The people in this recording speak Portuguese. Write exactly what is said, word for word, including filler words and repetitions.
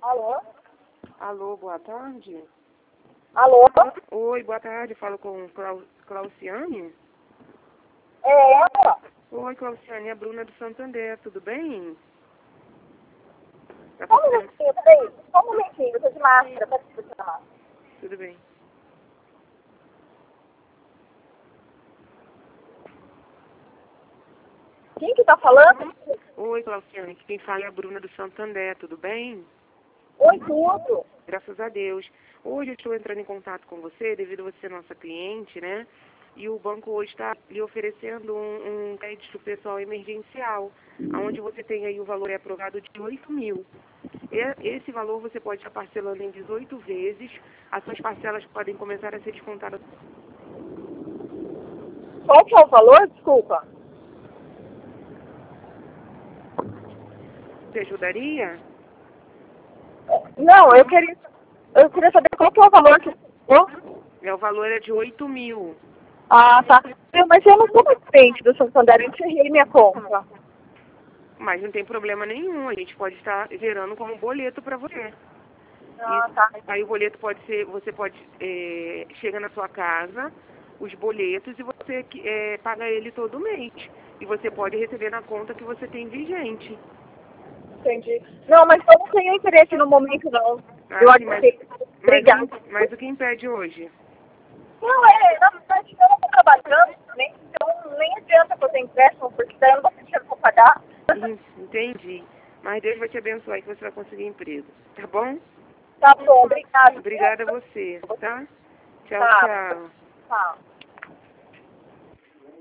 Alô? Alô, boa tarde. Alô? Oi, boa tarde. Falo com Clau Clauciane. É ela? Oi, Clauciane, é a Bruna do Santander, tudo bem? Tá Só um conseguindo? minutinho, peraí. Só um momentinho, eu tô de máscara, pode funcionar. Tudo bem. Quem que tá falando? Oi, Clauciane, quem fala é a Bruna do Santander, tudo bem? Oi, tudo. Graças a Deus. Hoje eu estou entrando em contato com você devido a você ser nossa cliente, né? E o banco hoje está lhe oferecendo um, um crédito pessoal emergencial, onde você tem aí o valor é aprovado de oito mil. E- Esse valor você pode estar parcelando em dezoito vezes. As suas parcelas podem começar a ser descontadas. Qual que é o valor? Desculpa. Você ajudaria? Não, eu queria, eu queria saber qual que é o valor que... Oh? É, o valor é de oito mil. Ah, tá. Eu, mas eu não sou mais cliente do Santander, eu encerrei minha conta. Mas não tem problema nenhum. A gente pode estar gerando como boleto para você. Ah, Isso. tá. Aí o boleto pode ser, você pode, é, chega na sua casa, os boletos, e você que- é, paga ele todo mês. E você pode receber na conta que você tem vigente. Entendi. Não, mas eu não tenho interesse no momento, não. Eu Ah, sim, mas, agradeço. mas, o que, Obrigada. mas o que impede hoje? Não, é, na verdade, eu não estou trabalhando também, então nem adianta fazer empréstimo, porque daí eu não vou ter dinheiro para pagar. Hum, Entendi. Mas Deus vai te abençoar e que você vai conseguir emprego. Tá bom? Tá bom, obrigada. Obrigada a você, tá? Tchau, Tá, tchau. tá.